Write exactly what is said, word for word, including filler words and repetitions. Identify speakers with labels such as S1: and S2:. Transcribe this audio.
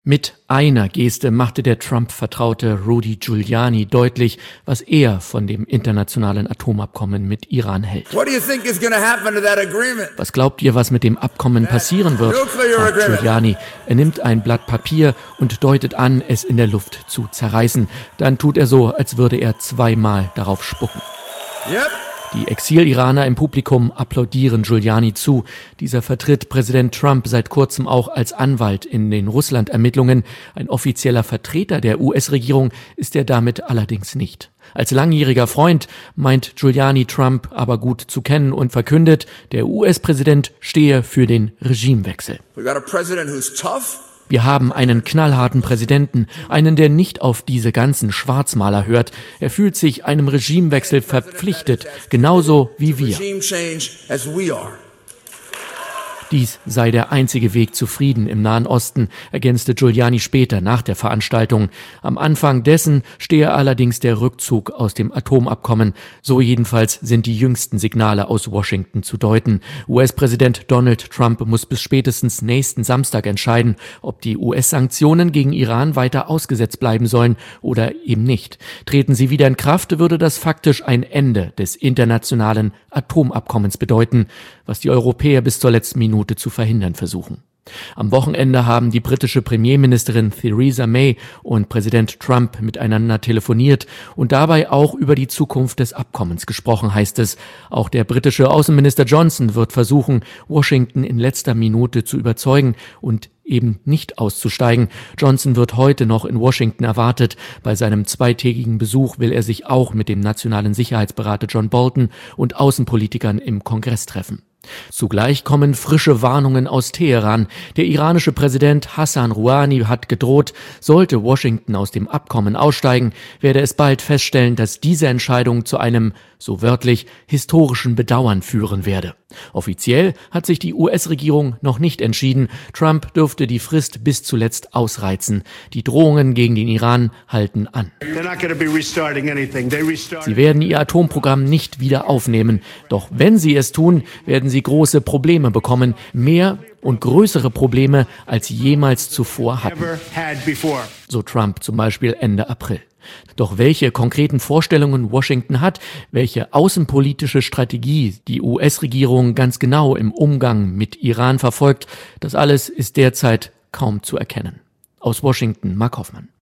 S1: Mit einer Geste machte der Trump-Vertraute Rudy Giuliani deutlich, was er von dem internationalen Atomabkommen mit Iran hält. Was glaubt ihr, was mit dem Abkommen passieren wird? Fragt Giuliani. Er nimmt ein Blatt Papier und deutet an, es in der Luft zu zerreißen. Dann tut er so, als würde er zweimal darauf spucken. Yep. Die Exil-Iraner im Publikum applaudieren Giuliani zu. Dieser vertritt Präsident Trump seit kurzem auch als Anwalt in den Russland-Ermittlungen. Ein offizieller Vertreter der U S-Regierung ist er damit allerdings nicht. Als langjähriger Freund meint Giuliani Trump aber gut zu kennen und verkündet, der U S-Präsident stehe für den Regimewechsel. We got a president who's tough. Wir haben einen knallharten Präsidenten, einen, der nicht auf diese ganzen Schwarzmaler hört. Er fühlt sich einem Regimewechsel verpflichtet, genauso wie wir. Dies sei der einzige Weg zu Frieden im Nahen Osten, ergänzte Giuliani später nach der Veranstaltung. Am Anfang dessen stehe allerdings der Rückzug aus dem Atomabkommen. So jedenfalls sind die jüngsten Signale aus Washington zu deuten. U S-Präsident Donald Trump muss bis spätestens nächsten Samstag entscheiden, ob die U S-Sanktionen gegen Iran weiter ausgesetzt bleiben sollen oder eben nicht. Treten sie wieder in Kraft, würde das faktisch ein Ende des internationalen Atomabkommens bedeuten, was die Europäer bis zur letzten Minute zu verhindern versuchen. Am Wochenende haben die britische Premierministerin Theresa May und Präsident Trump miteinander telefoniert und dabei auch über die Zukunft des Abkommens gesprochen, heißt es. Auch der britische Außenminister Johnson wird versuchen, Washington in letzter Minute zu überzeugen und eben nicht auszusteigen. Johnson wird heute noch in Washington erwartet. Bei seinem zweitägigen Besuch will er sich auch mit dem nationalen Sicherheitsberater John Bolton und Außenpolitikern im Kongress treffen. Zugleich kommen frische Warnungen aus Teheran. Der iranische Präsident Hassan Rouhani hat gedroht, sollte Washington aus dem Abkommen aussteigen, werde es bald feststellen, dass diese Entscheidung zu einem, so wörtlich, historischen Bedauern führen werde. Offiziell hat sich die U S-Regierung noch nicht entschieden. Trump dürfte die Frist bis zuletzt ausreizen. Die Drohungen gegen den Iran halten an. Sie werden ihr Atomprogramm nicht wieder aufnehmen. Doch wenn sie es tun, werden sie große Probleme bekommen. Mehr und größere Probleme als jemals zuvor hatten. So Trump zum Beispiel Ende April. Doch welche konkreten Vorstellungen Washington hat, welche außenpolitische Strategie die U S-Regierung ganz genau im Umgang mit Iran verfolgt, das alles ist derzeit kaum zu erkennen. Aus Washington, Mark Hoffmann.